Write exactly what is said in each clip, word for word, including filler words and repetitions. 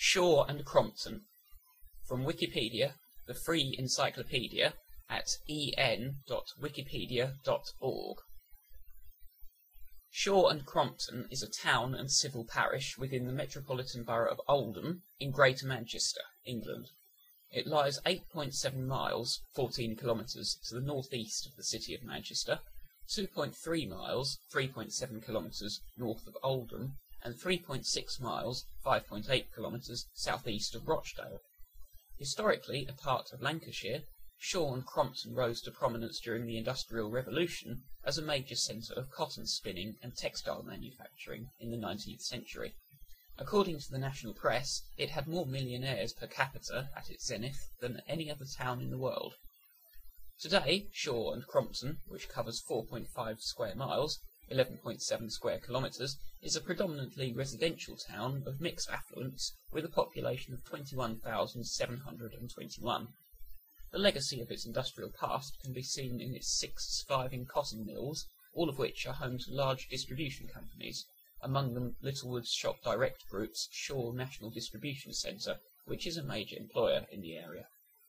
Shaw and Crompton. From Wikipedia, the free encyclopedia, at e n dot wikipedia dot org. Shaw and Crompton is a town and civil parish within the Metropolitan Borough of Oldham in Greater Manchester, England. It lies eight point seven miles, fourteen kilometres, to the north-east of the city of Manchester, two point three miles, three point seven kilometres, north of Oldham, and three point six miles, five point eight kilometres, south-east of Rochdale. Historically a part of Lancashire, Shaw and Crompton rose to prominence during the Industrial Revolution as a major centre of cotton spinning and textile manufacturing in the nineteenth century. According to the national press, it had more millionaires per capita at its zenith than any other town in the world. Today, Shaw and Crompton, which covers four point five square miles, eleven point seven square kilometres, is a predominantly residential town of mixed affluence with a population of twenty-one thousand seven hundred twenty-one. The legacy of its industrial past can be seen in its six surviving cotton mills, all of which are home to large distribution companies, among them Littlewood's Shop Direct Group's Shaw National Distribution Centre, which is a major employer in the area.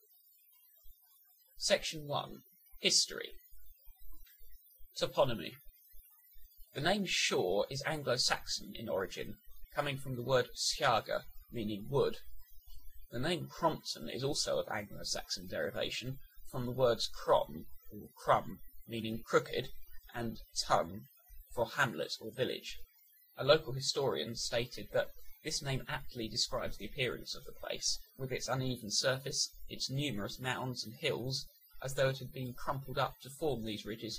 Section one. History. Toponymy. The name Shaw is Anglo-Saxon in origin, coming from the word sjaga, meaning wood. The name Crompton is also of Anglo-Saxon derivation from the words crom, or crumb, meaning crooked, and tum, for hamlet or village. A local historian stated that this name aptly describes the appearance of the place, with its uneven surface, its numerous mounds and hills, as though it had been crumpled up to form these ridges.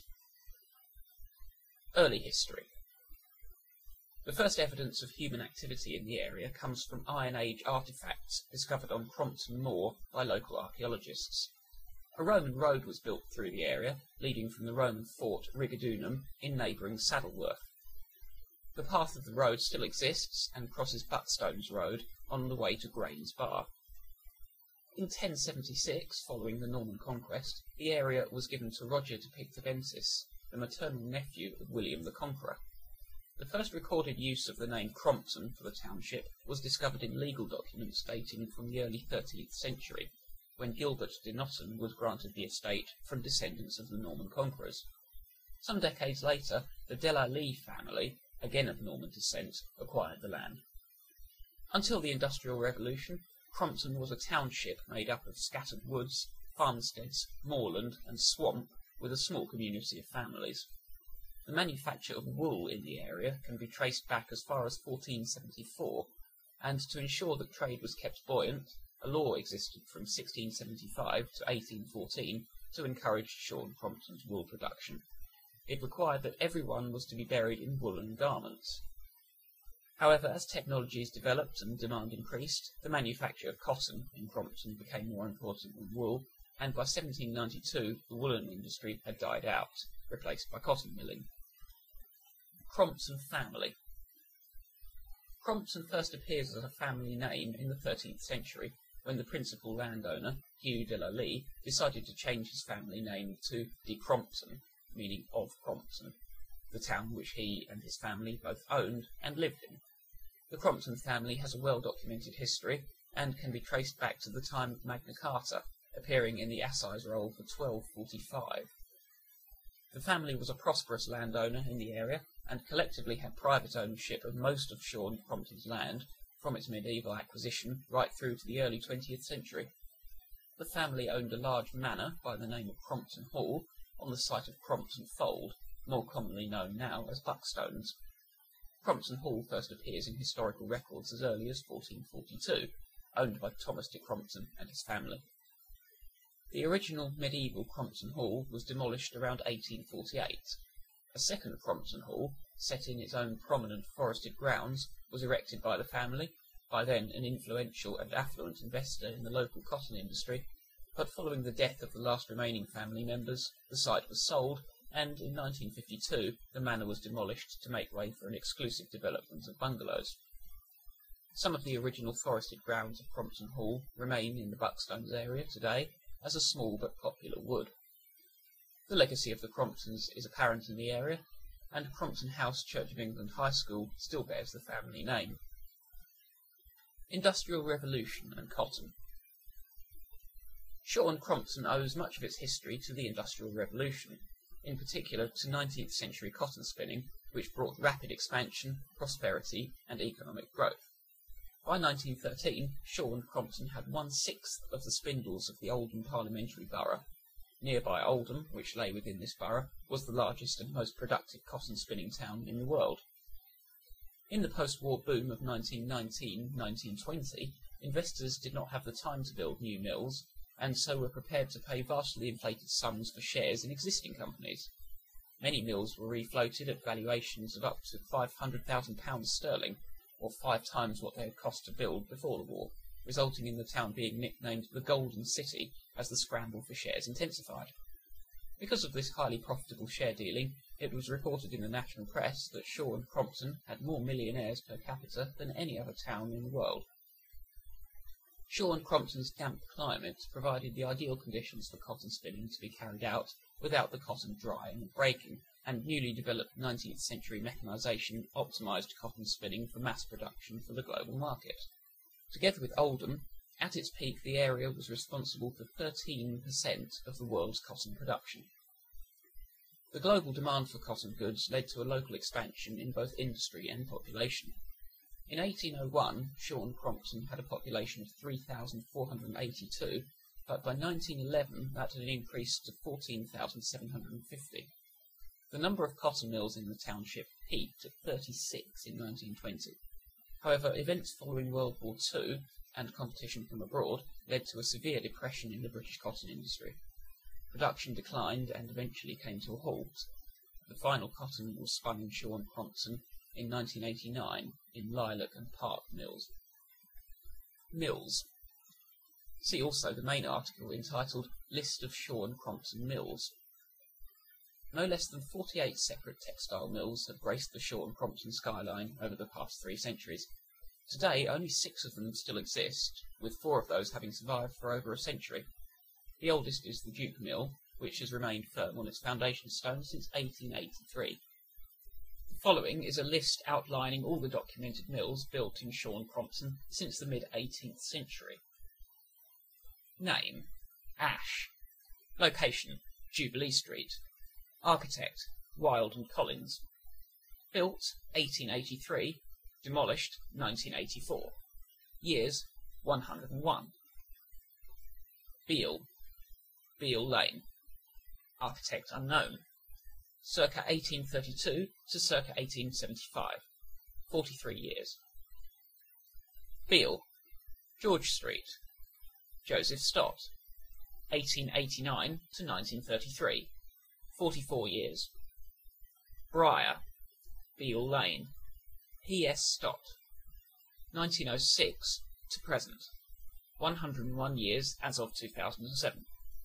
Early history. The first evidence of human activity in the area comes from Iron Age artefacts discovered on Crompton Moor by local archaeologists. A Roman road was built through the area, leading from the Roman fort Rigodunum in neighbouring Saddleworth. The path of the road still exists and crosses Buckstones Road on the way to Grange Bar. In ten seventy-six, following the Norman conquest, the area was given to Roger de Pictovensis, the maternal nephew of William the Conqueror. The first recorded use of the name Crompton for the township was discovered in legal documents dating from the early thirteenth century, when Gilbert de Notton was granted the estate from descendants of the Norman conquerors. Some decades later, the Delalee family, again of Norman descent, acquired the land. Until the Industrial Revolution, Crompton was a township made up of scattered woods, farmsteads, moorland, and swamp, with a small community of families. The manufacture of wool in the area can be traced back as far as fourteen seventy-four, and to ensure that trade was kept buoyant, a law existed from sixteen seventy-five to eighteen fourteen to encourage Shaw and Crompton's wool production. It required that everyone was to be buried in woolen garments. However, as technologies developed and demand increased, the manufacture of cotton in Crompton became more important than wool, and by seventeen ninety-two the woolen industry had died out, replaced by cotton milling. Crompton family. Crompton first appears as a family name in the thirteenth century, when the principal landowner, Hugh de la Lee, decided to change his family name to de Crompton, meaning of Crompton, the town which he and his family both owned and lived in. The Crompton family has a well-documented history, and can be traced back to the time of Magna Carta, appearing in the Assize Roll for twelve forty-five. The family was a prosperous landowner in the area, and collectively had private ownership of most of Shaw and Crompton's land, from its medieval acquisition right through to the early twentieth century. The family owned a large manor by the name of Crompton Hall, on the site of Crompton Fold, more commonly known now as Buckstones. Crompton Hall first appears in historical records as early as fourteen forty-two, owned by Thomas de Crompton and his family. The original medieval Crompton Hall was demolished around eighteen forty-eight. A second Crompton Hall, set in its own prominent forested grounds, was erected by the family, by then an influential and affluent investor in the local cotton industry, but following the death of the last remaining family members, the site was sold, and in nineteen fifty-two the manor was demolished to make way for an exclusive development of bungalows. Some of the original forested grounds of Crompton Hall remain in the Buckstones area today as a small but popular wood. The legacy of the Cromptons is apparent in the area, and Crompton House Church of England High School still bears the family name. Industrial Revolution and Cotton. Shaw-and-Crompton owes much of its history to the Industrial Revolution, in particular to nineteenth century cotton spinning, which brought rapid expansion, prosperity, and economic growth. By nineteen thirteen, Shaw-and-Crompton had one-sixth of the spindles of the Oldham parliamentary borough. Nearby Oldham, which lay within this borough, was the largest and most productive cotton spinning town in the world. In the post-war boom of nineteen nineteen to nineteen twenty, investors did not have the time to build new mills, and so were prepared to pay vastly inflated sums for shares in existing companies. Many mills were refloated at valuations of up to five hundred thousand pounds sterling, or five times what they had cost to build before the war, resulting in the town being nicknamed the Golden City as the scramble for shares intensified. Because of this highly profitable share dealing, it was reported in the national press that Shaw-and-Crompton had more millionaires per capita than any other town in the world. Shaw-and-Crompton's damp climate provided the ideal conditions for cotton spinning to be carried out without the cotton drying and breaking, and newly developed nineteenth century mechanisation optimised cotton spinning for mass production for the global market. Together with Oldham, at its peak the area was responsible for thirteen percent of the world's cotton production. The global demand for cotton goods led to a local expansion in both industry and population. In eighteen oh one, Shaw-and-Crompton had a population of three thousand four hundred eighty-two, but by nineteen eleven that had increased to fourteen thousand seven hundred fifty. The number of cotton mills in the township peaked at thirty-six in nineteen twenty. However, events following World War Two and competition from abroad led to a severe depression in the British cotton industry. Production declined and eventually came to a halt. The final cotton was spun in Shaw-and-Crompton in nineteen eighty-nine in Lilac and Park Mills. Mills. See also the main article entitled List of Shaw-and-Crompton Mills. No less than forty-eight separate textile mills have graced the Shaw-and-Crompton skyline over the past three centuries. Today, only six of them still exist, with four of those having survived for over a century. The oldest is the Duke Mill, which has remained firm on its foundation stone since eighteen eighty-three. The following is a list outlining all the documented mills built in Shaw-and-Crompton since the mid-eighteenth century. Name: Ash. Location: Jubilee Street. Architect: Wild and Collins. Built: eighteen eighty-three. Demolished: nineteen eighty-four. Years: one hundred and one. Beale. Beale Lane. Architect unknown. Circa eighteen thirty-two to circa eighteen seventy-five. forty-three years. Beale. George Street. Joseph Stott. eighteen eighty-nine to nineteen thirty-three. forty-four years. Briar. Beale Lane. P S Stott. nineteen oh six to present. one hundred and one years as of two thousand seven.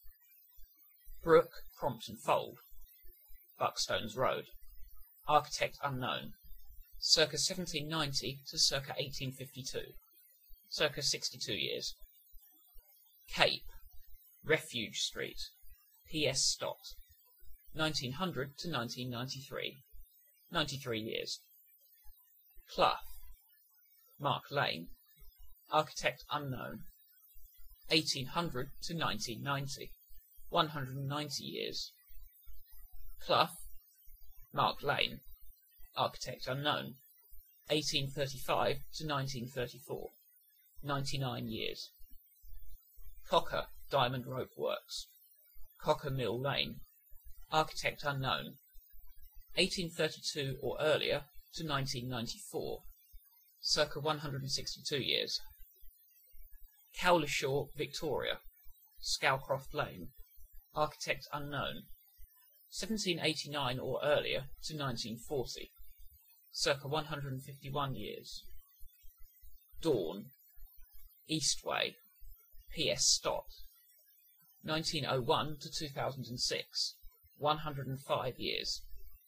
Brook, Crompton Fold. Buckstones Road. Architect unknown. Circa seventeen ninety to circa eighteen fifty-two. Circa sixty-two years. Cape. Refuge Street. P S Stott. nineteen hundred to nineteen ninety-three. ninety-three years. Clough. Mark Lane. Architect unknown. eighteen hundred to nineteen ninety. one hundred and ninety years. Clough. Mark Lane. Architect unknown. eighteen thirty-five to nineteen thirty-four. ninety-nine years. Cocker Diamond Rope Works. Cocker Mill Lane. Architect unknown. eighteen thirty-two or earlier to nineteen ninety-four. Circa one hundred and sixty-two years. Cowlishaw, Victoria. Scowcroft Lane. Architect unknown. seventeen eighty-nine or earlier to nineteen forty. Circa one hundred and fifty-one years. Dawn. Eastway. P S Stott. nineteen oh one to two thousand six. one hundred and five years.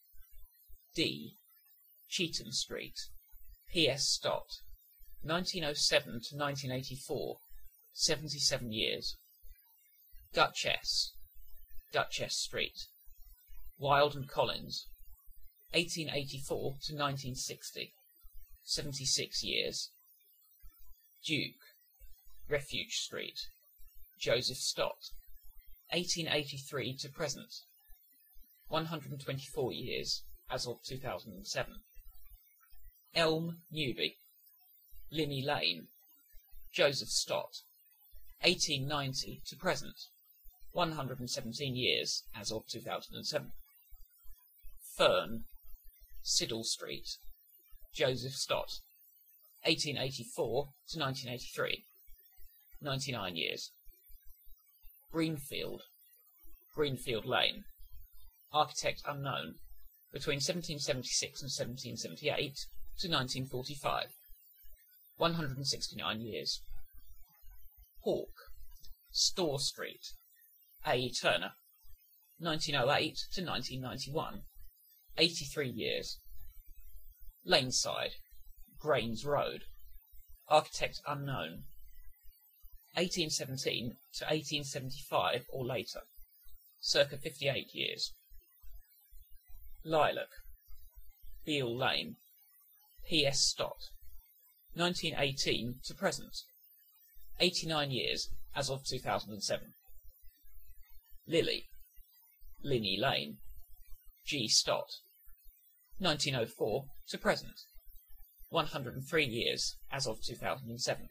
D. Cheetham Street. P S Stott. nineteen oh seven to nineteen eighty-four. seventy-seven years. Duchess. Duchess Street. Wild and Collins. eighteen eighty-four to nineteen sixty. seventy-six years. Duke, Refuge Street, Joseph Stott, eighteen eighty-three to present, one hundred twenty-four years as of two thousand seven. Elm, Newby, Linney Lane, Joseph Stott, eighteen ninety to present, one hundred seventeen years as of two thousand seven. Fern, Siddle Street, Joseph Stott, eighteen eighty-four to nineteen eighty-three, ninety-nine years. Greenfield, Greenfield Lane, architect unknown, between seventeen seventy-six and seventeen seventy-eight to nineteen forty-five, one hundred sixty-nine years. Hawk, Store Street, A. Turner, nineteen oh eight to nineteen ninety-one, eighty-three years. Laneside, Grains Road, architect unknown, eighteen seventeen to eighteen seventy-five or later, circa fifty-eight years. Lilac, Beale Lane, P S Stott, nineteen eighteen to present, eighty-nine years as of two thousand seven. Lily, Linney Lane, G. Stott, nineteen oh four to present, one hundred three years as of two thousand seven.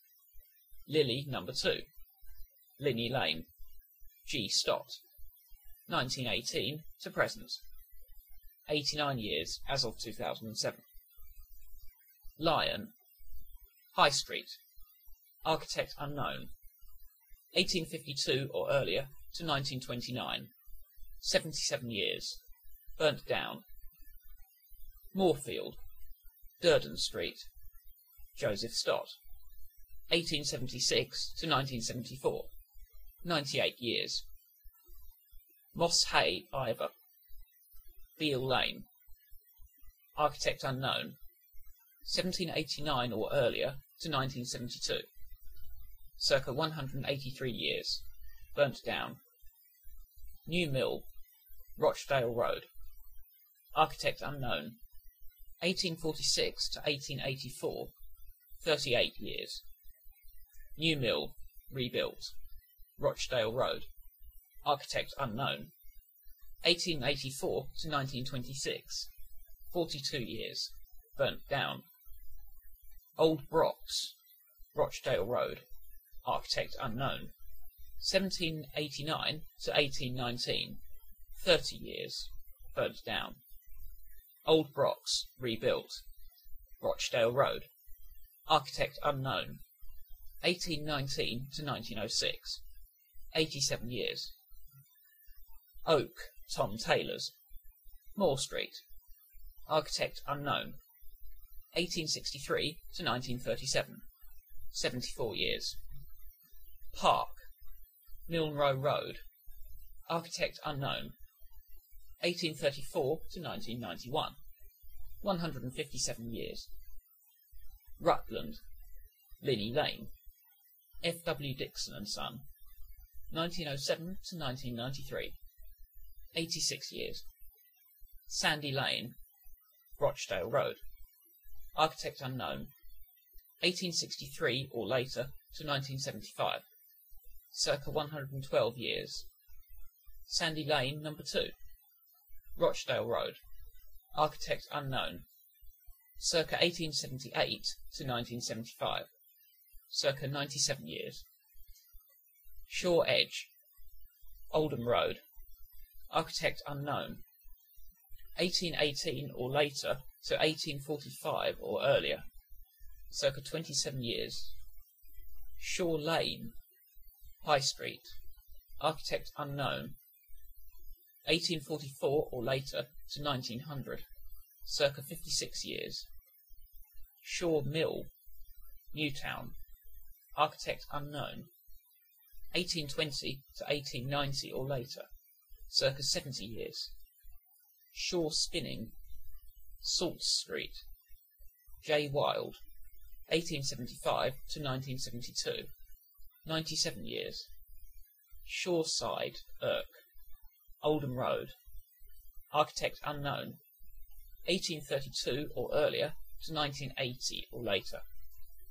Lily number two, Linney Lane, G. Stott, nineteen eighteen to present, eighty-nine years as of two thousand seven. Lion, High Street, architect unknown, eighteen fifty-two or earlier to nineteen twenty-nine, seventy-seven years, burnt down. Moorfield, Durden Street, Joseph Stott, eighteen seventy-six to nineteen seventy-four, ninety-eight years. Moss Hay, Ivor, Beale Lane, architect unknown, seventeen eighty-nine or earlier to nineteen seventy-two, circa one hundred eighty-three years, burnt down. New Mill, Rochdale Road, architect unknown, eighteen forty-six to eighteen eighty-four, thirty-eight years. New Mill, rebuilt, Rochdale Road, architect unknown, eighteen eighty-four to nineteen twenty-six, forty-two years, burnt down. Old Brox, Rochdale Road, architect unknown, seventeen eighty-nine to eighteen nineteen, thirty years, burnt down. Old Brox, rebuilt, Rochdale Road, architect unknown, eighteen nineteen to nineteen oh six, eighty-seven years. Oak, Tom Taylor's, Moore Street, architect unknown, eighteen sixty-three to nineteen thirty-seven, seventy-four years. Park, Milnrow Road, architect unknown, eighteen thirty-four to nineteen ninety-one, one hundred fifty-seven years. Rutland, Linney Lane, F W Dixon and Son, nineteen oh seven to nineteen ninety-three, eighty-six years. Sandy Lane, Rochdale Road, architect unknown, eighteen sixty-three or later to nineteen seventy-five, circa one hundred twelve years. Sandy Lane number two, Rochdale Road, architect unknown, circa eighteen seventy-eight to nineteen seventy-five, circa ninety-seven years. Shaw Edge, Oldham Road, architect unknown, eighteen eighteen or later to eighteen forty-five or earlier, circa twenty-seven years. Shaw Lane, High Street, architect unknown, eighteen forty-four or later to nineteen hundred, circa fifty-six years. Shaw Mill, Newtown, architect unknown, eighteen twenty to eighteen ninety or later, circa seventy years. Shaw Spinning, Salt Street, J. Wild, eighteen seventy-five to nineteen seventy-two, ninety-seven years. Shawside, Irk, Oldham Road, architect unknown, eighteen thirty-two or earlier to nineteen eighty or later,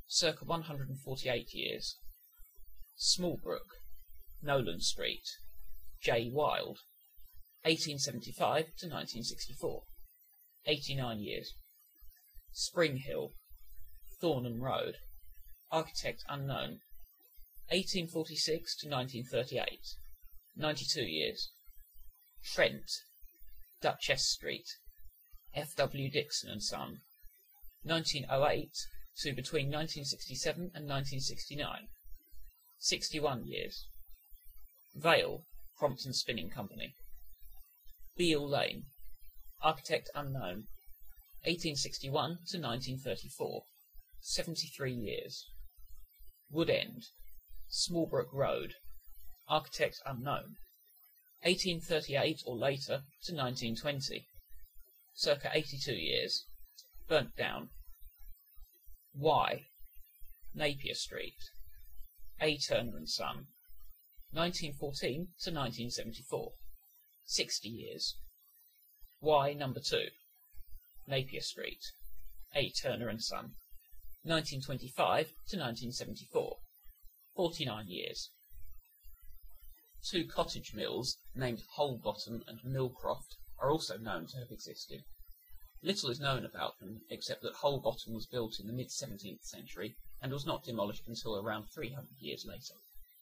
circa one hundred forty-eight years. Smallbrook, Nolan Street, J. Wild, eighteen seventy-five to nineteen sixty-four, eighty-nine years. Spring Hill, Thornham Road, architect unknown, eighteen forty-six to nineteen thirty-eight, ninety-two years. Trent, Duchess Street, F W Dixon and Son, nineteen oh eight to between nineteen sixty-seven and nineteen sixty-nine, sixty-one years. Vale, Crompton Spinning Company. Beale Lane, architect unknown, eighteen sixty-one to nineteen thirty-four, seventy-three years. Wood End, Smallbrook Road, architect unknown, eighteen thirty-eight or later to nineteen twenty, circa eighty-two years. Burnt down. Y, Napier Street, A. Turner and Son, nineteen fourteen to nineteen seventy-four, sixty years. Y number two, Napier Street, A. Turner and Son, nineteen twenty-five to nineteen seventy-four, forty-nine years. Two cottage mills, named Holebottom and Millcroft, are also known to have existed. Little is known about them, except that Holebottom was built in the mid-seventeenth century and was not demolished until around three hundred years later.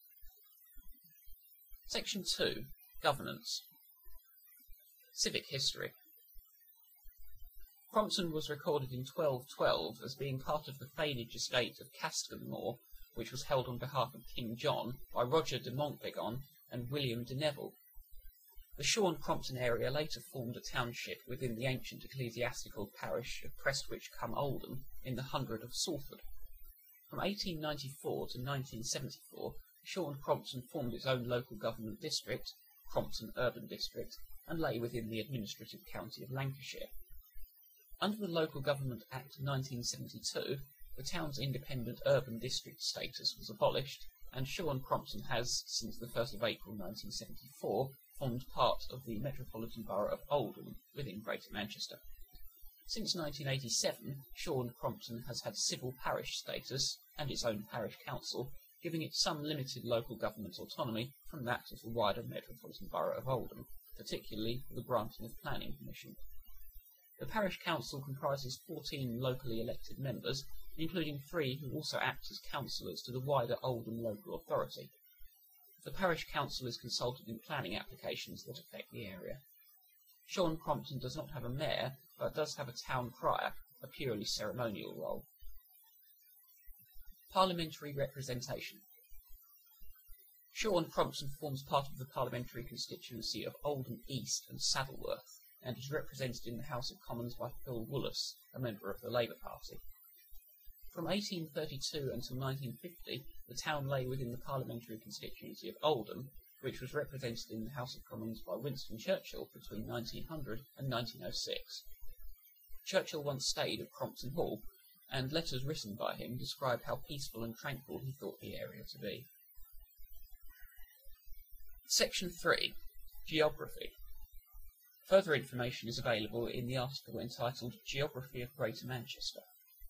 Section two. Governance. Civic history. Crompton was recorded in twelve twelve as being part of the Thanage estate of Castonmore, which was held on behalf of King John by Roger de Montbegon and William de Neville. The Shaw-and-Crompton area later formed a township within the ancient ecclesiastical parish of Prestwich-cum-Oldham in the hundred of Salford. From eighteen ninety-four to nineteen seventy-four, Shaw-and-Crompton formed its own local government district, Crompton Urban District, and lay within the administrative county of Lancashire. Under the Local Government Act of nineteen seventy-two, the town's independent urban district status was abolished, and Shaw-and-Crompton has, since the first of April nineteen seventy-four, formed part of the Metropolitan Borough of Oldham within Greater Manchester. Since nineteen eighty-seven, Shaw-and-Crompton has had civil parish status and its own parish council, giving it some limited local government autonomy from that of the wider Metropolitan Borough of Oldham, particularly for the granting of planning permission. The parish council comprises fourteen locally elected members, including three who also act as councillors to the wider Oldham local authority. The parish council is consulted in planning applications that affect the area. Shaw-and-Crompton does not have a mayor, but does have a town crier, a purely ceremonial role. Parliamentary representation. Shaw-and-Crompton forms part of the parliamentary constituency of Oldham East and Saddleworth, and is represented in the House of Commons by Phil Woollas, a member of the Labour Party. From eighteen thirty-two until nineteen fifty, the town lay within the parliamentary constituency of Oldham, which was represented in the House of Commons by Winston Churchill between nineteen hundred and nineteen oh six. Churchill once stayed at Crompton Hall, and letters written by him describe how peaceful and tranquil he thought the area to be. Section three. Geography. Further information is available in the article entitled Geography of Greater Manchester.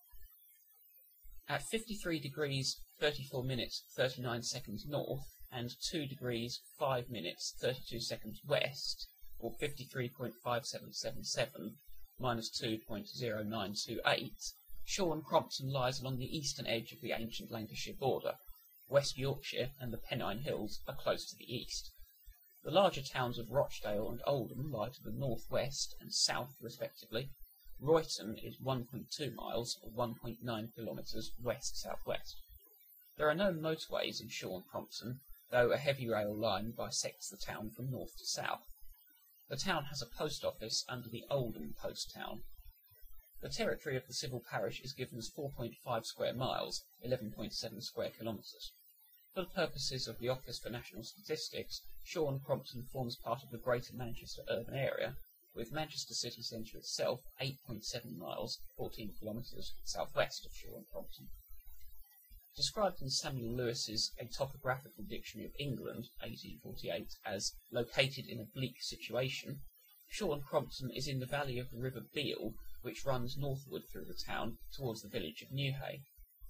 At fifty-three degrees thirty-four minutes thirty-nine seconds north and two degrees five minutes thirty-two seconds west, or fifty-three point five seven seven seven minus two point zero nine two eight, Shaw-and-Crompton lies along the eastern edge of the ancient Lancashire border. West Yorkshire and the Pennine Hills are close to the east. The larger towns of Rochdale and Oldham lie to the north-west and south, respectively. Royton is one point two miles, or one point nine kilometres, west-southwest. There are no motorways in Shaw-and-Crompton, though a heavy rail line bisects the town from north to south. The town has a post office under the Oldham Post Town. The territory of the civil parish is given as four point five square miles, eleven point seven square kilometres. For the purposes of the Office for National Statistics, Shaw-and-Crompton forms part of the Greater Manchester urban area, with Manchester city centre itself eight point seven miles, fourteen kilometres, southwest of Shaw-and-Crompton. Described in Samuel Lewis's A Topographical Dictionary of England, eighteen forty-eight, as located in a bleak situation, Shaw-and-Crompton is in the valley of the River Beale, which runs northward through the town towards the village of Newhay.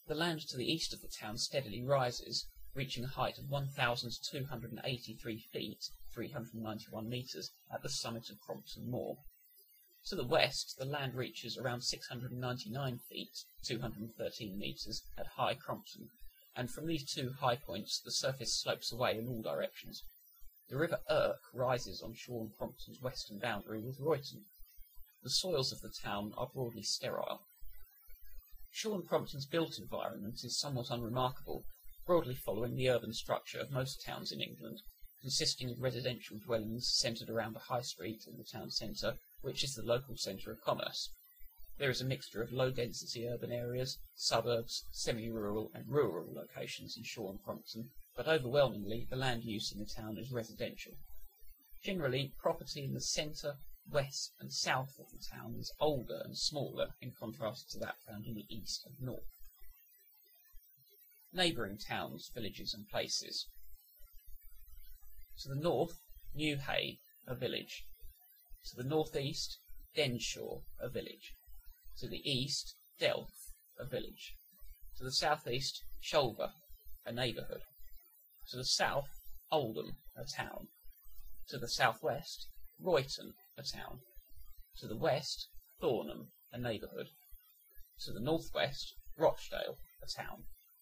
The land to the east of the town steadily rises, reaching a height of one thousand two hundred eighty-three feet, three hundred ninety-one metres, at the summit of Crompton Moor. To the west, the land reaches around six hundred ninety-nine feet, two hundred thirteen metres, at High Crompton, and from these two high points the surface slopes away in all directions. The River Irk rises on Shoreham Crompton's western boundary with Royton. The soils of the town are broadly sterile. Shoreham Crompton's built environment is somewhat unremarkable, broadly following the urban structure of most towns in England, consisting of residential dwellings centred around a high street in the town centre, which is the local centre of commerce. There is a mixture of low-density urban areas, suburbs, semi-rural and rural locations in Shoreham Crompton, but overwhelmingly the land use in the town is residential. Generally, property in the centre, west and south of the town is older and smaller in contrast to that found in the east and north. Neighbouring towns, villages and places. To the north, Newhay, a village. To the north-east, Denshaw, a village. To the east, Delph, a village. To the south-east, Shulver, a neighbourhood. To the south, Oldham, a town. To the south-west, Royton, a town. To the west, Thornham, a neighbourhood. To the north-west, Rochdale, a town.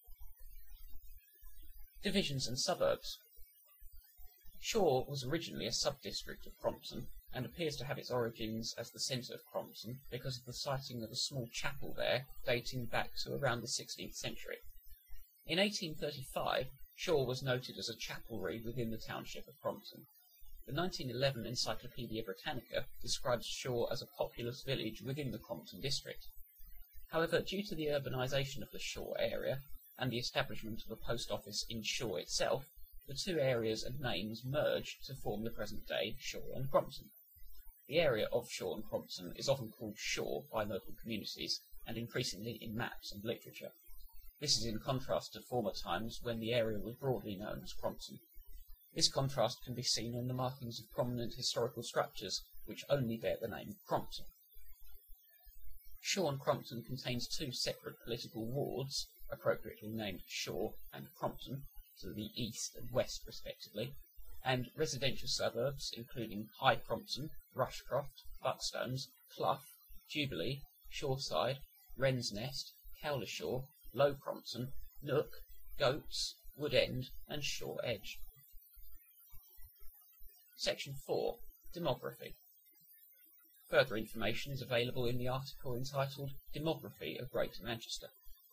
Divisions and suburbs. Shaw was originally a sub-district of Crompton, and appears to have its origins as the centre of Crompton because of the sighting of a small chapel there dating back to around the sixteenth century. In eighteen thirty-five, Shaw was noted as a chapelry within the township of Crompton. The nineteen eleven Encyclopaedia Britannica describes Shaw as a populous village within the Crompton district. However, due to the urbanisation of the Shaw area and the establishment of a post office in Shaw itself, the two areas and names merged to form the present-day Shaw and Crompton. The area of Shaw and Crompton is often called Shaw by local communities, and increasingly in maps and literature. This is in contrast to former times when the area was broadly known as Crompton. This contrast can be seen in the markings of prominent historical structures which only bear the name Crompton. Shaw and Crompton contains two separate political wards, appropriately named Shaw and Crompton, to the east and west respectively, and residential suburbs including High Crompton, Rushcroft, Buckstones, Clough, Jubilee, Shawside, Wren's Nest, Cowlishaw, Low Crompton, Nook, Goats, Wood End and Shaw Edge. Section four. Demography. Further information is available in the article entitled Demography of Greater Manchester.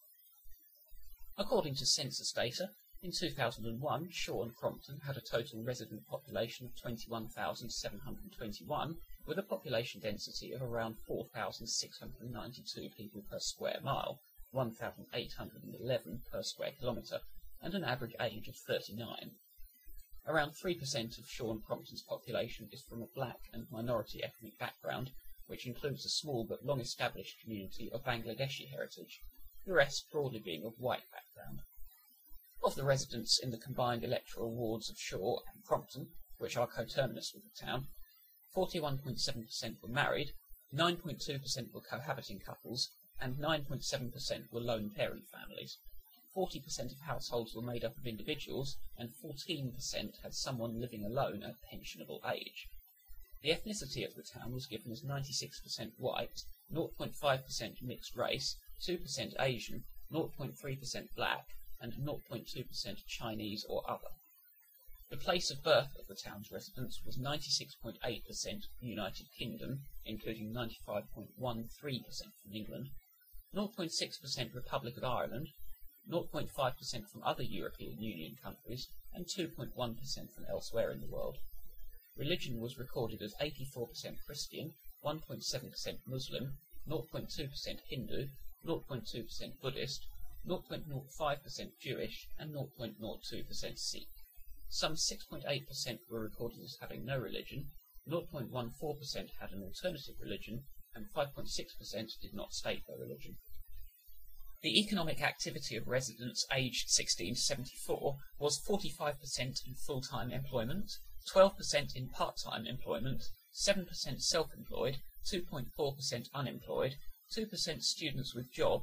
According to census data, in two thousand one, Shaw and Crompton had a total resident population of twenty-one thousand seven hundred twenty-one, with a population density of around four thousand six hundred ninety-two people per square mile, one thousand eight hundred eleven per square kilometre, and an average age of thirty-nine. Around three percent of Shaw and Crompton's population is from a black and minority ethnic background, which includes a small but long-established community of Bangladeshi heritage, the rest broadly being of white background. Of the residents in the combined electoral wards of Shaw and Crompton, which are coterminous with the town, forty-one point seven percent were married, nine point two percent were cohabiting couples, and nine point seven percent were lone parent families. forty percent of households were made up of individuals, and fourteen percent had someone living alone at pensionable age. The ethnicity of the town was given as ninety-six percent white, zero point five percent mixed race, two percent Asian, zero point three percent black, and zero point two percent Chinese or other. The place of birth of the town's residents was ninety-six point eight percent United Kingdom, including ninety-five point one three percent from England, zero point six percent Republic of Ireland, zero point five percent from other European Union countries, and two point one percent from elsewhere in the world. Religion was recorded as eighty-four percent Christian, one point seven percent Muslim, zero point two percent Hindu, zero point two percent Buddhist, zero point zero five percent Jewish, and zero point zero two percent Sikh. Some six point eight percent were recorded as having no religion, zero point one four percent had an alternative religion, and five point six percent did not state their religion. The economic activity of residents aged sixteen to seventy-four was forty-five percent in full-time employment, twelve percent in part-time employment, seven percent self-employed, two point four percent unemployed, two percent students with jobs,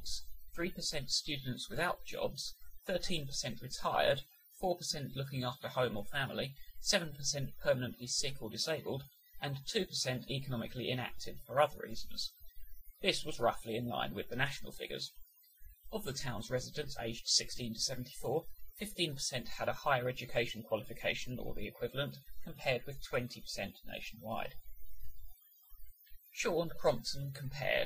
three percent students without jobs, thirteen percent retired, four percent looking after home or family, seven percent permanently sick or disabled, and two percent economically inactive for other reasons. This was roughly in line with the national figures. Of the town's residents aged sixteen to seventy-four, fifteen percent had a higher education qualification or the equivalent, compared with twenty percent nationwide. Shaw and Crompton compared.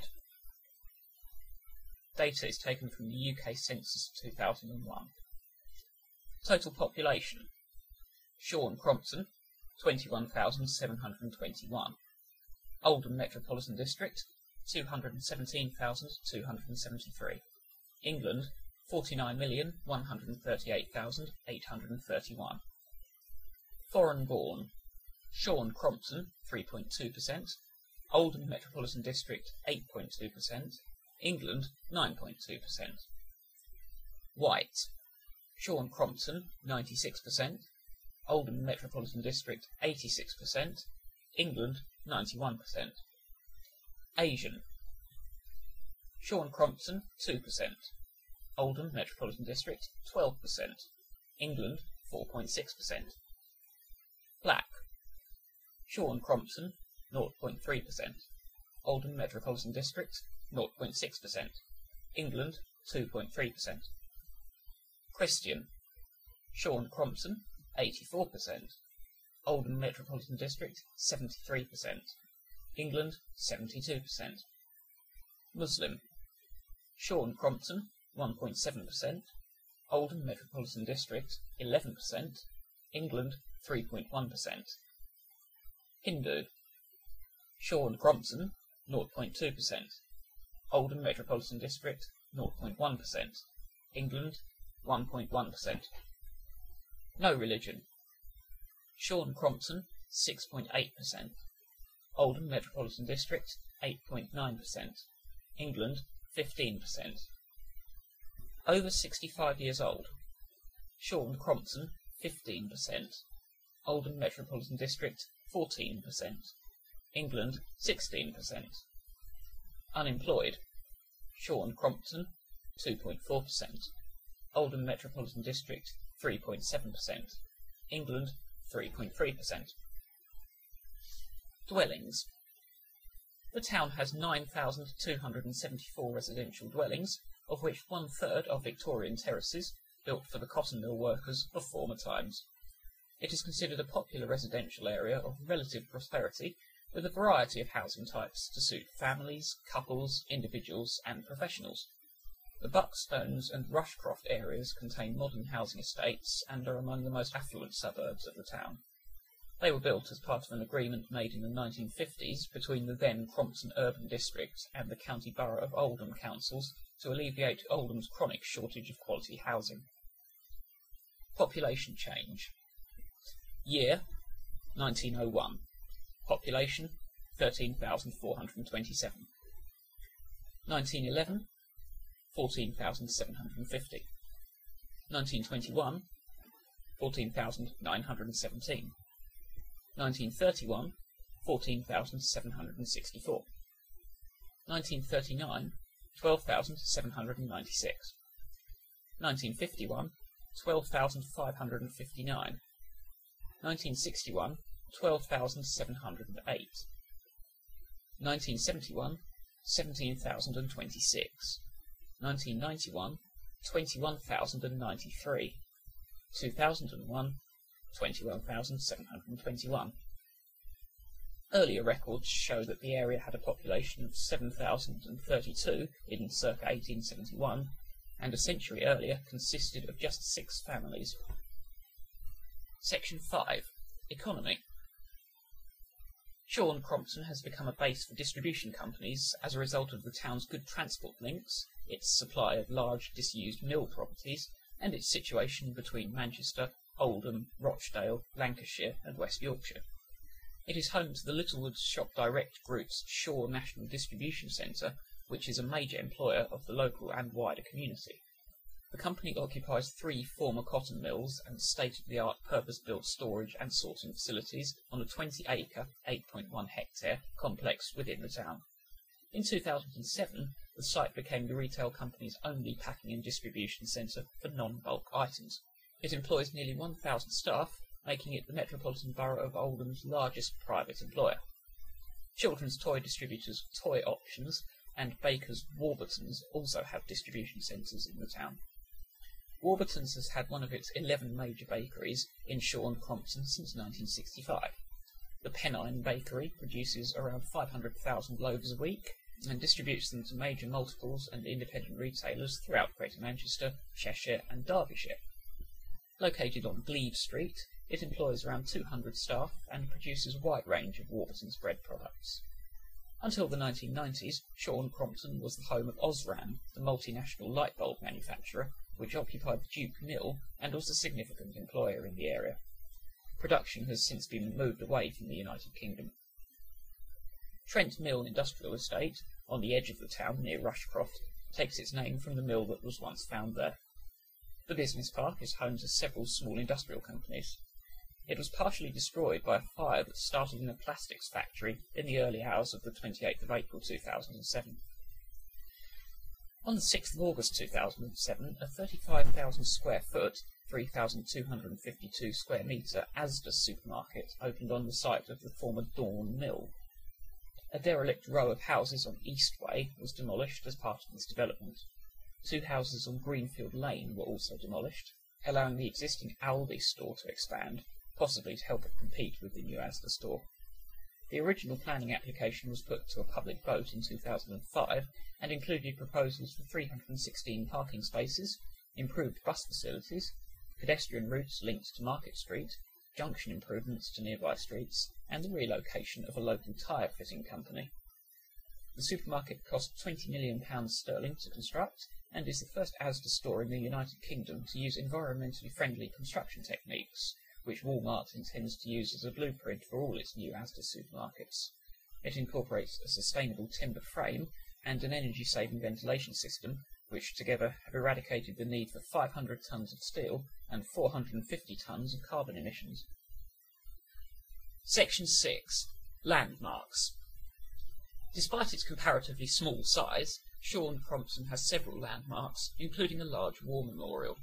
Data is taken from the U K Census two thousand one. Total population. Shaw and Crompton, twenty-one thousand seven hundred twenty-one. Oldham Metropolitan District, two hundred seventeen thousand two hundred seventy-three. England, forty-nine million one hundred thirty-eight thousand eight hundred thirty-one. Foreign born. Shaw and Crompton, three point two percent. Oldham Metropolitan District, eight point two percent. England, nine point two percent. White. Shaw and Crompton, ninety-six percent. Oldham Metropolitan District, eighty-six percent. England, ninety-one percent. Asian. Shaw and Crompton, two percent. Oldham Metropolitan District, twelve percent. England, four point six percent. Black. Shaw and Crompton, zero point three percent. Oldham Metropolitan District, zero point six percent. England, two point three percent. Christian. Shaw and Crompton, eighty-four percent. Oldham Metropolitan District, seventy-three percent. England, seventy-two percent. Muslim. Shaw and Crompton, one point seven percent. Oldham Metropolitan District, eleven percent. England, three point one percent. Hindu. Shaw and Crompton, zero point two percent. Oldham Metropolitan District, zero point one percent. England, one point one percent. No religion. Shaw and Crompton, six point eight percent. Oldham Metropolitan District, eight point nine percent. England, fifteen percent. Over sixty-five years old. Shaw and Crompton, fifteen percent. Oldham Metropolitan District, fourteen percent. England, sixteen percent. Unemployed. Shaw and Crompton, two point four percent. Oldham Metropolitan District, three point seven percent. England, three point three percent. Dwellings. The town has nine thousand two hundred seventy-four residential dwellings, of which one-third are Victorian terraces, built for the cotton mill workers of former times. It is considered a popular residential area of relative prosperity, with a variety of housing types to suit families, couples, individuals and professionals. The Buckstones and Rushcroft areas contain modern housing estates and are among the most affluent suburbs of the town. They were built as part of an agreement made in the nineteen fifties between the then Crompton Urban District and the County Borough of Oldham councils to alleviate Oldham's chronic shortage of quality housing. Population change. Year, nineteen oh one. Population, thirteen thousand four hundred twenty-seven. nineteen eleven, fourteen thousand seven hundred fifty. nineteen twenty-one, fourteen thousand nine hundred seventeen. nineteen thirty-one, fourteen thousand seven hundred sixty-four. nineteen thirty-nine, twelve thousand seven hundred ninety-six. nineteen fifty-one, twelve thousand five hundred fifty-nine. nineteen sixty-one, twelve thousand seven hundred eight. nineteen seventy-one, seventeen thousand twenty-six. nineteen ninety-one, twenty-one thousand ninety-three. two thousand one, twenty-one thousand seven hundred twenty-one. Earlier records show that the area had a population of seven thousand thirty-two in circa eighteen seventy-one, and a century earlier consisted of just six families. Section five. Economy. Shaw and Crompton has become a base for distribution companies as a result of the town's good transport links, its supply of large disused mill properties, and its situation between Manchester, Oldham, Rochdale, Lancashire and West Yorkshire. It is home to the Littlewoods Shop Direct Group's Shaw National Distribution Centre, which is a major employer of the local and wider community. The company occupies three former cotton mills and state-of-the-art purpose-built storage and sorting facilities on a twenty acre, eight point one hectare complex within the town. In two thousand seven, the site became the retail company's only packing and distribution centre for non-bulk items. It employs nearly one thousand staff, making it the Metropolitan Borough of Oldham's largest private employer. Children's toy distributors Toy Options and bakers Warburton's also have distribution centres in the town. Warburton's has had one of its eleven major bakeries in Shaw and Crompton since nineteen sixty-five. The Pennine Bakery produces around five hundred thousand loaves a week and distributes them to major multiples and independent retailers throughout Greater Manchester, Cheshire and Derbyshire. Located on Glebe Street, it employs around two hundred staff and produces a wide range of Warburton's bread products. Until the nineteen nineties, Shaw and Crompton was the home of Osram, the multinational light bulb manufacturer, which occupied the Duke Mill and was a significant employer in the area. Production has since been moved away from the United Kingdom. Trent Mill Industrial Estate, on the edge of the town near Rushcroft, takes its name from the mill that was once found there. The business park is home to several small industrial companies. It was partially destroyed by a fire that started in a plastics factory in the early hours of the twenty-eighth of April two thousand seven. On the sixth of August two thousand seven, a thirty-five thousand square foot, three thousand two hundred fifty-two square metre Asda supermarket opened on the site of the former Dawn Mill. A derelict row of houses on Eastway was demolished as part of this development. Two houses on Greenfield Lane were also demolished, allowing the existing Aldi store to expand, possibly to help it compete with the new Asda store. The original planning application was put to a public vote in two thousand five and included proposals for three hundred sixteen parking spaces, improved bus facilities, pedestrian routes linked to Market Street, junction improvements to nearby streets, and the relocation of a local tyre fitting company. The supermarket cost twenty million pounds sterling to construct and is the first Asda store in the United Kingdom to use environmentally friendly construction techniques, which Walmart intends to use as a blueprint for all its new Asda supermarkets. It incorporates a sustainable timber frame and an energy-saving ventilation system, which together have eradicated the need for five hundred tonnes of steel and four hundred fifty tonnes of carbon emissions. Section six. Landmarks. Despite its comparatively small size, Shaw and Crompton has several landmarks, including a large war memorial.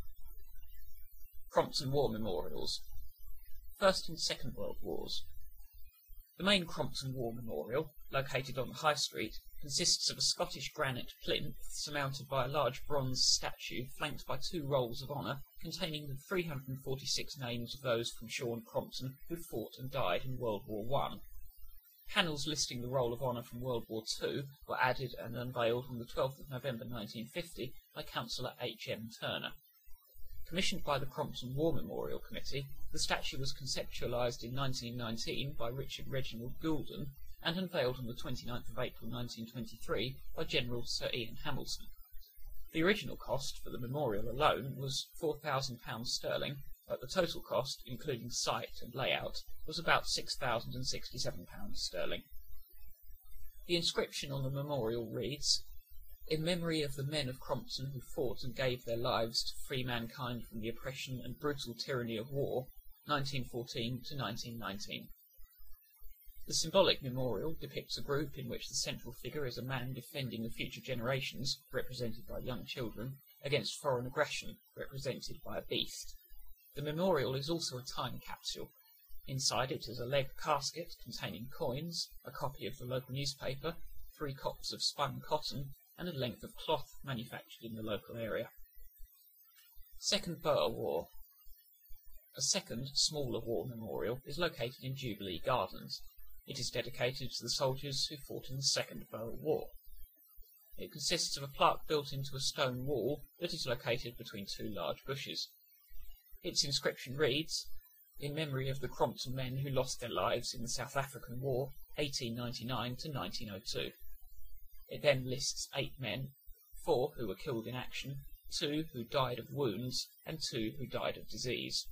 Crompton War Memorials. First and Second World Wars. The main Crompton War Memorial, located on the High Street, consists of a Scottish granite plinth surmounted by a large bronze statue flanked by two rolls of honour containing the three hundred forty-six names of those from Shaw and Crompton who fought and died in World War One. Panels listing the Roll of Honour from World War Two were added and unveiled on the twelfth of November nineteen fifty by Councillor H M Turner. Commissioned by the Crompton War Memorial Committee, the statue was conceptualised in nineteen nineteen by Richard Reginald Goulden and unveiled on the twenty-ninth of April nineteen twenty-three by General Sir Ian Hamilton. The original cost for the memorial alone was four thousand pounds sterling, but the total cost, including site and layout, was about six thousand sixty-seven pounds sterling. The inscription on the memorial reads, "In memory of the men of Crompton who fought and gave their lives to free mankind from the oppression and brutal tyranny of war, nineteen fourteen to nineteen nineteen. The symbolic memorial depicts a group in which the central figure is a man defending the future generations, represented by young children, against foreign aggression, represented by a beast. The memorial is also a time capsule. Inside it is a lead casket containing coins, a copy of the local newspaper, three cops of spun cotton, and a length of cloth manufactured in the local area." Second Boer War. A second, smaller war memorial is located in Jubilee Gardens. It is dedicated to the soldiers who fought in the Second Boer War. It consists of a plaque built into a stone wall that is located between two large bushes. Its inscription reads, "In memory of the Crompton men who lost their lives in the South African War, eighteen ninety-nine to nineteen oh two. It then lists eight men, four who were killed in action, two who died of wounds, and two who died of disease.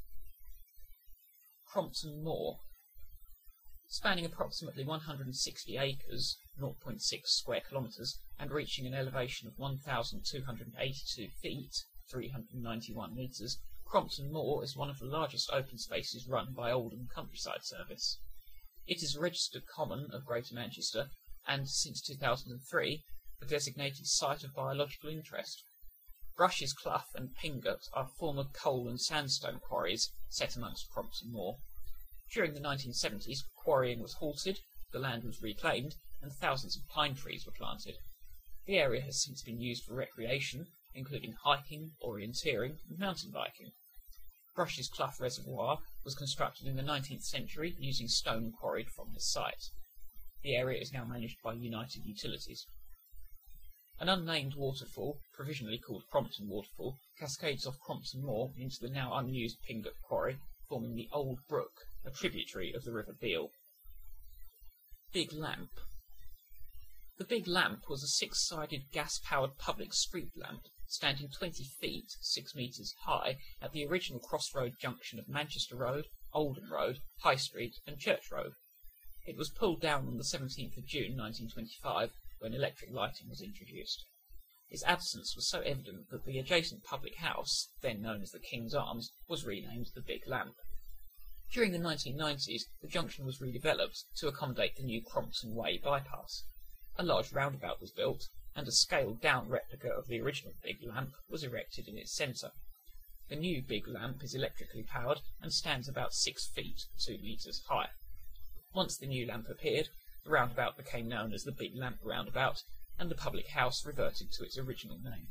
Crompton Moor. Spanning approximately one hundred sixty acres, zero point six square kilometres, and reaching an elevation of one thousand two hundred eighty-two feet, three hundred ninety-one metres, Crompton Moor is one of the largest open spaces run by Oldham Countryside Service. It is a registered common of Greater Manchester, and, since two thousand three, a designated Site of Biological Interest. Brushes Clough and Pingot are former coal and sandstone quarries set amongst Crompton Moor. During the nineteen seventies, quarrying was halted, the land was reclaimed, and thousands of pine trees were planted. The area has since been used for recreation, including hiking, orienteering, and mountain biking. Brushes Clough Reservoir was constructed in the nineteenth century using stone quarried from this site. The area is now managed by United Utilities. An unnamed waterfall, provisionally called Crompton Waterfall, cascades off Crompton Moor into the now unused Pingot Quarry, forming the Old Brook, a tributary of the River Beal. Big Lamp. The Big Lamp was a six-sided gas-powered public street lamp standing twenty feet, six metres high, at the original crossroad junction of Manchester Road, Oldham Road, High Street and Church Road. It was pulled down on the seventeenth of June nineteen twenty-five, when electric lighting was introduced. Its absence was so evident that the adjacent public house, then known as the King's Arms, was renamed the Big Lamp. During the nineteen nineties, the junction was redeveloped to accommodate the new Crompton Way bypass. A large roundabout was built, and a scaled-down replica of the original Big Lamp was erected in its centre. The new Big Lamp is electrically powered and stands about six feet, two metres high. Once the new lamp appeared, the roundabout became known as the Big Lamp Roundabout, and the public house reverted to its original name.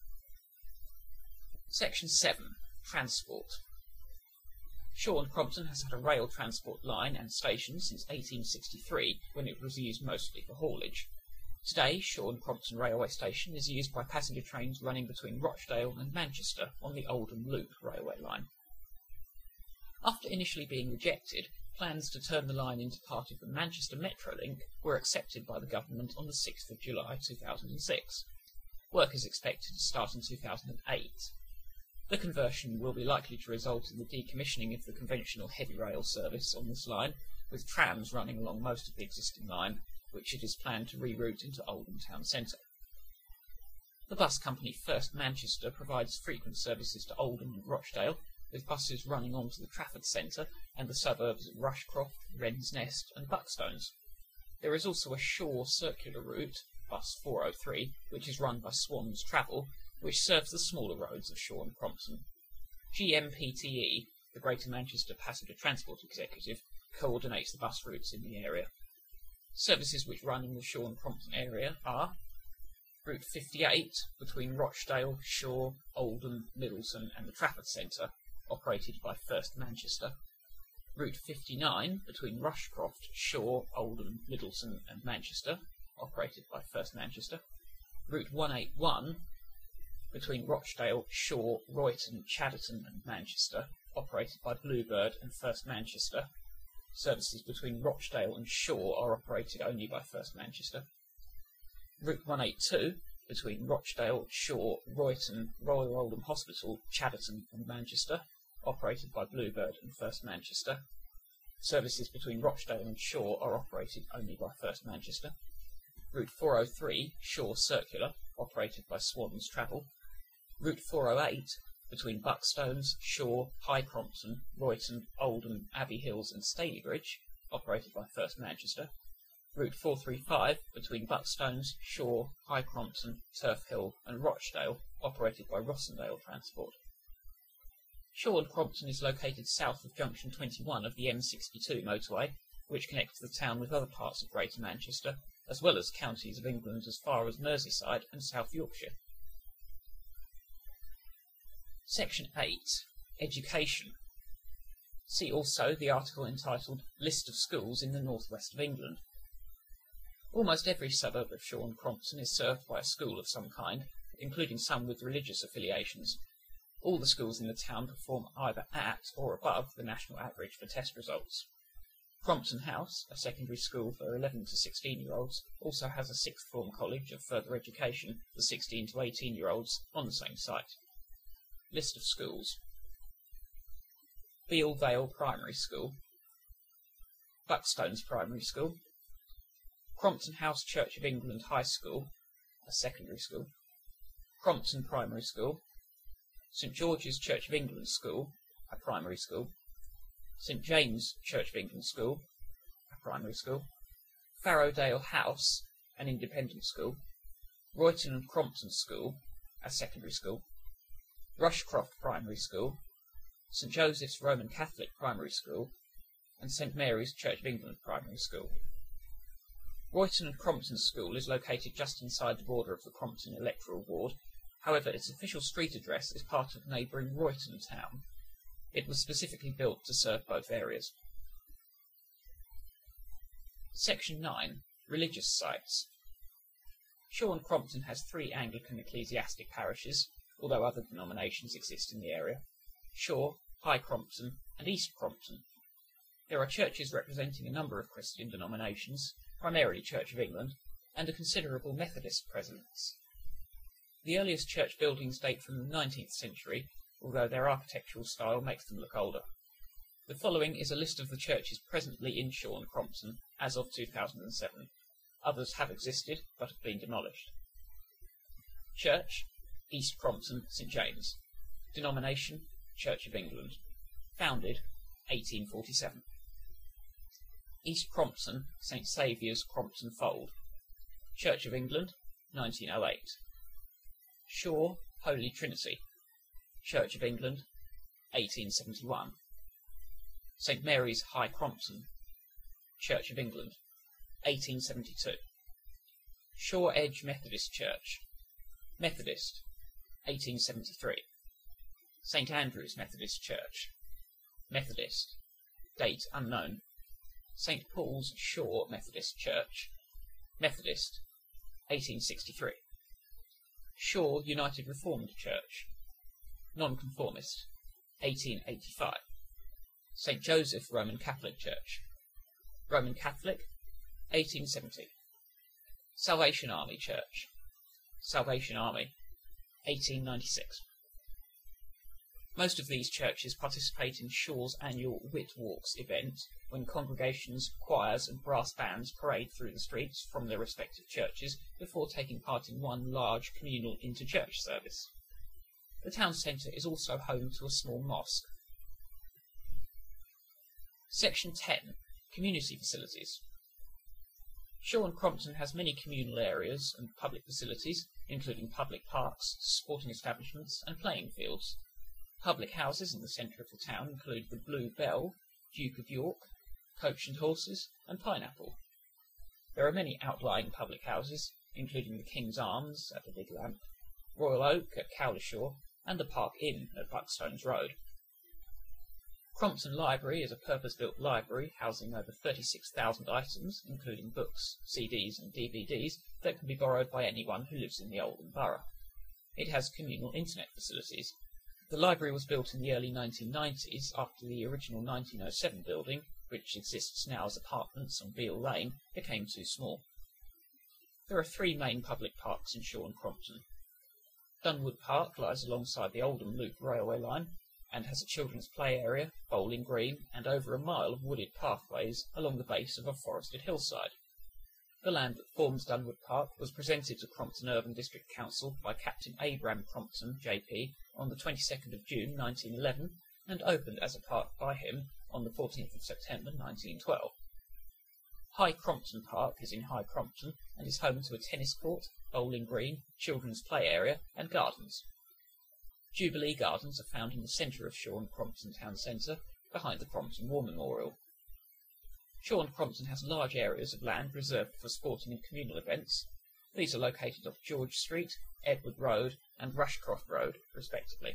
Section seven. Transport. Shoreham Crompton has had a rail transport line and station since eighteen sixty-three, when it was used mostly for haulage. Today, Shoreham Crompton Railway Station is used by passenger trains running between Rochdale and Manchester on the Oldham Loop railway line. After initially being rejected, plans to turn the line into part of the Manchester Metrolink were accepted by the government on the sixth of July two thousand six. Work is expected to start in two thousand eight. The conversion will be likely to result in the decommissioning of the conventional heavy rail service on this line, with trams running along most of the existing line, which it is planned to reroute into Oldham town centre. The bus company First Manchester provides frequent services to Oldham and Rochdale, with buses running on to the Trafford Centre and the suburbs of Rushcroft, Wren's Nest and Buckstones. There is also a Shaw circular route, bus four oh three, which is run by Swans Travel, which serves the smaller roads of Shoreham Crompton. G M P T E, the Greater Manchester Passenger Transport Executive, coordinates the bus routes in the area. Services which run in the Shoreham Crompton area are Route fifty-eight, between Rochdale, Shaw, Oldham, Middleton and the Trafford Centre, operated by First Manchester. Route fifty-nine, between Rushcroft, Shaw, Oldham, Middleton and Manchester, operated by First Manchester. Route one eighty-one, between Rochdale, Shaw, Royton, Chadderton and Manchester, operated by Bluebird and First Manchester. Services between Rochdale and Shaw are operated only by First Manchester. Route one eighty-two, between Rochdale, Shaw, Royton, Royal Oldham Hospital, Chadderton and Manchester, operated by Bluebird and First Manchester. Services between Rochdale and Shaw are operated only by First Manchester. Route four oh three, Shaw Circular, operated by Swans Travel. Route four oh eight, between Buckstones, Shaw, High Crompton, Royton, Oldham, Abbey Hills and Stalybridge, operated by First Manchester. Route four thirty-five, between Buckstones, Shaw, High Crompton, Turf Hill and Rochdale, operated by Rossendale Transport. Shoreham Crompton is located south of Junction twenty-one of the M sixty-two motorway, which connects the town with other parts of Greater Manchester, as well as counties of England as far as Merseyside and South Yorkshire. Section eight. Education. See also the article entitled List of Schools in the North West of England. Almost every suburb of Shoreham Crompton is served by a school of some kind, including some with religious affiliations. All the schools in the town perform either at or above the national average for test results. Crompton House, a secondary school for eleven to sixteen year olds, also has a sixth form college of further education for sixteen to eighteen year olds on the same site. List of schools. Beal Vale Primary School, Buckstones Primary School, Crompton House Church of England High School, a secondary school, Crompton Primary School, St George's Church of England School, a primary school, St James Church of England School, a primary school, Farrowdale House, an independent school, Royton and Crompton School, a secondary school, Rushcroft Primary School, St Joseph's Roman Catholic Primary School, and St Mary's Church of England Primary School. Royton and Crompton School is located just inside the border of the Crompton electoral ward. However, its official street address is part of neighbouring Royton town. It was specifically built to serve both areas. Section nine. Religious Sites. Shoreham Crompton has three Anglican ecclesiastic parishes, although other denominations exist in the area: Shore, High Crompton, and East Crompton. There are churches representing a number of Christian denominations, primarily Church of England, and a considerable Methodist presence. The earliest church buildings date from the nineteenth century, although their architectural style makes them look older. The following is a list of the churches presently in Shoreham Crompton as of two thousand seven. Others have existed, but have been demolished. Church: East Crompton, St James. Denomination: Church of England. Founded: eighteen forty-seven. East Crompton, St Saviour's Crompton Fold. Church of England, nineteen oh eight. Shore, Holy Trinity. Church of England, eighteen seventy-one. St Mary's High Crompton. Church of England, eighteen seventy-two. Shore Edge Methodist Church. Methodist, eighteen seventy-three. St Andrew's Methodist Church. Methodist, date unknown. St Paul's Shore Methodist Church. Methodist, eighteen sixty-three. Shore United Reformed Church. Nonconformist, eighteen eighty-five. St Joseph Roman Catholic Church. Roman Catholic, eighteen seventy. Salvation Army Church. Salvation Army, eighteen ninety-six. Most of these churches participate in Shore's annual Wit Walks event, when congregations, choirs and brass bands parade through the streets from their respective churches before taking part in one large communal inter-church service. The town centre is also home to a small mosque. Section ten. Community Facilities. Shoreham Crompton has many communal areas and public facilities, including public parks, sporting establishments and playing fields. Public houses in the centre of the town include the Blue Bell, Duke of York, Coach and Horses, and Pineapple. There are many outlying public houses, including the King's Arms at the Big Lamp, Royal Oak at Cowlishaw, and the Park Inn at Buckstones Road. Crompton Library is a purpose-built library housing over thirty-six thousand items, including books, C Ds and D V Ds, that can be borrowed by anyone who lives in the Oldham Borough. It has communal internet facilities. The library was built in the early nineteen nineties after the original nineteen oh seven building, which exists now as apartments on Beale Lane, became too small. There are three main public parks in Shoreham Crompton. Dunwood Park lies alongside the Oldham Loop railway line and has a children's play area, bowling green, and over a mile of wooded pathways along the base of a forested hillside. The land that forms Dunwood Park was presented to Crompton Urban District Council by Captain Abram Crompton, J P, on the twenty-second of June nineteen eleven, and opened as a park by him on the fourteenth of September nineteen twelve. High Crompton Park is in High Crompton and is home to a tennis court, bowling green, children's play area, and gardens. Jubilee Gardens are found in the centre of Shoreham Crompton Town Centre, behind the Crompton War Memorial. Shoreham Crompton has large areas of land reserved for sporting and communal events. These are located off George Street, Edward Road, and Rushcroft Road, respectively.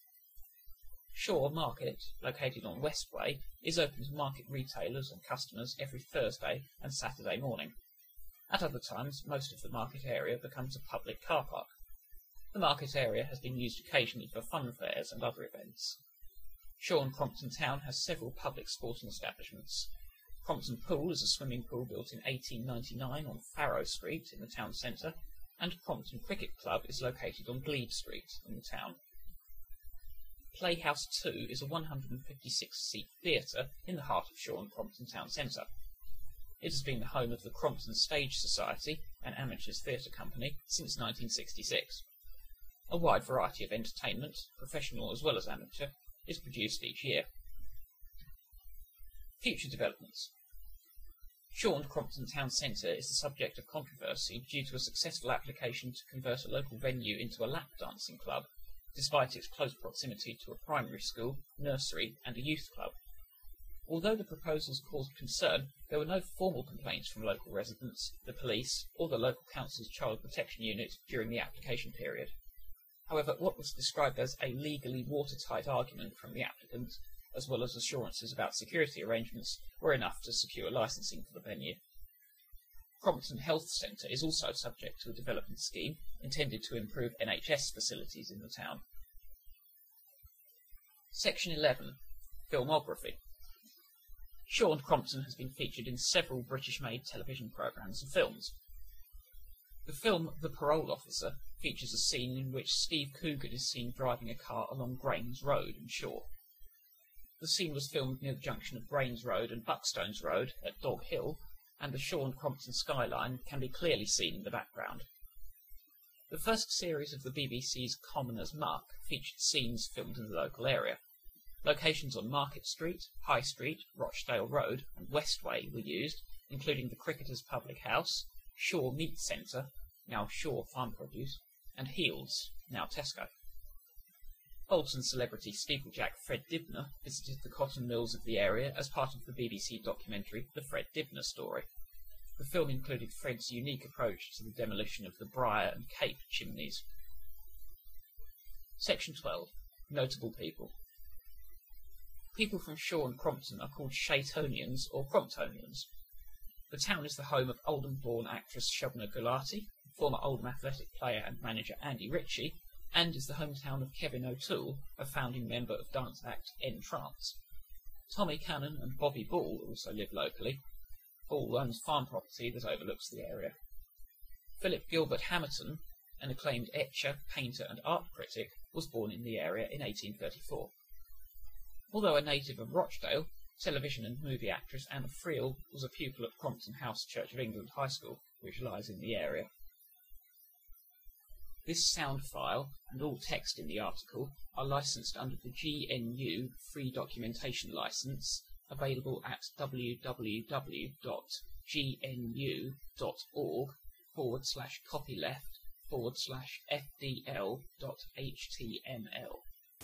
Shore Market, located on Westway, is open to market retailers and customers every Thursday and Saturday morning. At other times, most of the market area becomes a public car park. The market area has been used occasionally for fun fairs and other events. Shoreham Crompton Town has several public sporting establishments. Crompton Pool is a swimming pool built in eighteen ninety-nine on Farrow Street in the town centre, and Crompton Cricket Club is located on Glebe Street in the town. Playhouse two is a one hundred fifty-six seat theatre in the heart of Shoreham Crompton Town Centre. It has been the home of the Crompton Stage Society, an amateurs theatre company, since nineteen sixty-six. A wide variety of entertainment, professional as well as amateur, is produced each year. Future developments. Shorn Crompton Town Centre is the subject of controversy due to a successful application to convert a local venue into a lap dancing club, despite its close proximity to a primary school, nursery and a youth club. Although the proposals caused concern, there were no formal complaints from local residents, the police, or the local council's child protection unit during the application period. However, what was described as a legally watertight argument from the applicant, as well as assurances about security arrangements, were enough to secure licensing for the venue. Crompton Health Centre is also subject to a development scheme intended to improve N H S facilities in the town. Section eleven. Filmography. Shorn Crompton has been featured in several British-made television programmes and films. The film The Parole Officer features a scene in which Steve Coogan is seen driving a car along Grains Road in Shaw. The scene was filmed near the junction of Grains Road and Buckstones Road at Dog Hill, and the Shaw and Crompton skyline can be clearly seen in the background. The first series of the B B C's Commoners Muck featured scenes filmed in the local area. Locations on Market Street, High Street, Rochdale Road and Westway were used, including the Cricketers Public House, Shaw Meat Centre, now Shaw Farm Produce, and Heald's, now Tesco. Bolton celebrity steeplejack Fred Dibner visited the cotton mills of the area as part of the B B C documentary The Fred Dibner Story. The film included Fred's unique approach to the demolition of the Briar and Cape chimneys. Section twelve. Notable people. People from Shaw and Crompton are called Shaytonians or Cromptonians. The town is the home of Oldham-born actress Shobna Gulati, former Oldham Athletic player and manager Andy Ritchie, and is the hometown of Kevin O'Toole, a founding member of dance act N-Trance. Tommy Cannon and Bobby Ball also live locally. Ball owns farm property that overlooks the area. Philip Gilbert Hamerton, an acclaimed etcher, painter and art critic, was born in the area in eighteen thirty-four. Although a native of Rochdale, television and movie actress Anna Friel was a pupil at Crompton House Church of England High School, which lies in the area. This sound file and all text in the article are licensed under the G N U Free Documentation License, available at www.gnu.org forward slash copyleft forward slash fdl.html.